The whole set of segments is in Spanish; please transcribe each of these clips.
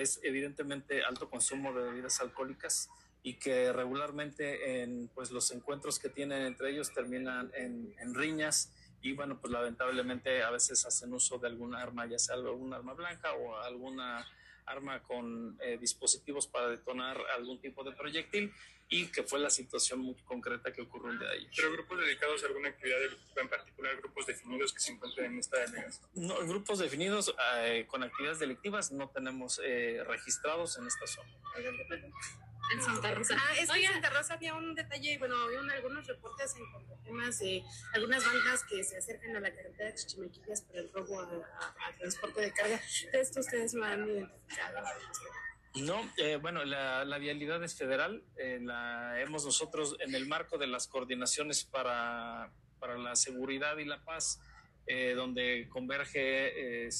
es evidentemente alto consumo de bebidas alcohólicas y que regularmente en pues los encuentros que tienen entre ellos terminan en riñas y bueno, pues lamentablemente a veces hacen uso de alguna arma, ya sea algún arma blanca o alguna arma con dispositivos para detonar algún tipo de proyectil, y que fue la situación muy concreta que ocurrió el día de ayer. ¿Pero grupos dedicados a alguna actividad delictiva en particular, grupos definidos que se encuentran en esta delegación? No, grupos definidos con actividades delictivas no tenemos registrados en esta zona. En Santa Rosa. Es que en Santa Rosa había un detalle, bueno, había algunos reportes en cuanto a temas de algunas bandas que se acercan a la carretera de Chichimequillas por el robo a transporte de carga. ¿De esto ustedes lo han identificado? No, bueno, la vialidad es federal, la hemos nosotros en el marco de las coordinaciones para la seguridad y la paz, donde converge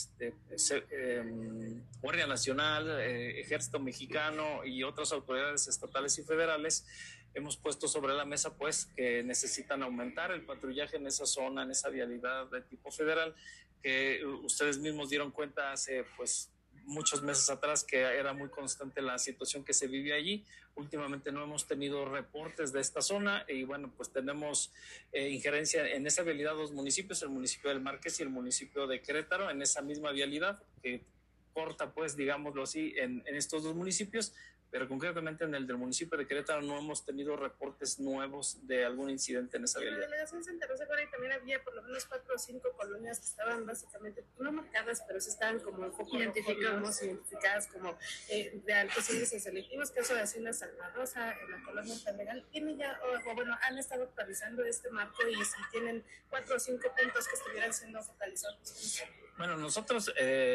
Guardia Nacional, Ejército Mexicano y otras autoridades estatales y federales. Hemos puesto sobre la mesa pues que necesitan aumentar el patrullaje en esa zona, en esa vialidad de tipo federal, que ustedes mismos dieron cuenta hace pues muchos meses atrás que era muy constante la situación que se vivía allí. Últimamente no hemos tenido reportes de esta zona y bueno, pues tenemos injerencia en esa vialidad dos municipios, el municipio del Marqués y el municipio de Querétaro, en esa misma vialidad que corta pues, digámoslo así, en estos dos municipios, pero concretamente en el del municipio de Querétaro no hemos tenido reportes nuevos de algún incidente en esa vialidad. En la delegación Santa Rosa también había por lo menos 4 o 5 colonias que estaban básicamente, no marcadas, pero sí estaban como identificadas como de altos índices delictivos, caso de Hacienda Santa Rosa, en la colonia Federal. ¿Tienen ya, o bueno, han estado actualizando este marco y si tienen 4 o 5 puntos que estuvieran siendo focalizados? Bueno, nosotros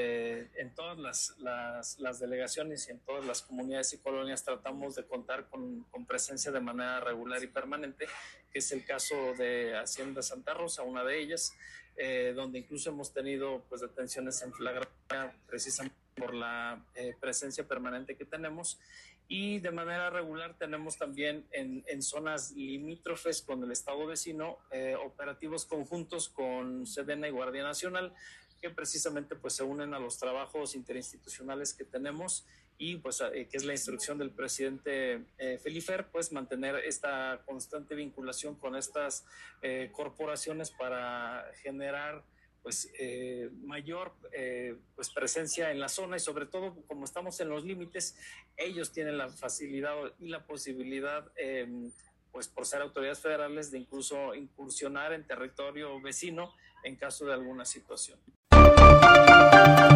en todas las delegaciones y en todas las comunidades y colonias tratamos de contar con presencia de manera regular y permanente, que es el caso de Hacienda Santa Rosa, una de ellas, donde incluso hemos tenido pues detenciones en flagrancia precisamente por la presencia permanente que tenemos, y de manera regular tenemos también en zonas limítrofes con el estado vecino operativos conjuntos con Sedena y Guardia Nacional, que precisamente pues se unen a los trabajos interinstitucionales que tenemos y pues que es la instrucción del presidente Felifer, pues mantener esta constante vinculación con estas corporaciones para generar pues mayor pues presencia en la zona, y sobre todo como estamos en los límites, ellos tienen la facilidad y la posibilidad pues por ser autoridades federales de incluso incursionar en territorio vecino en caso de alguna situación.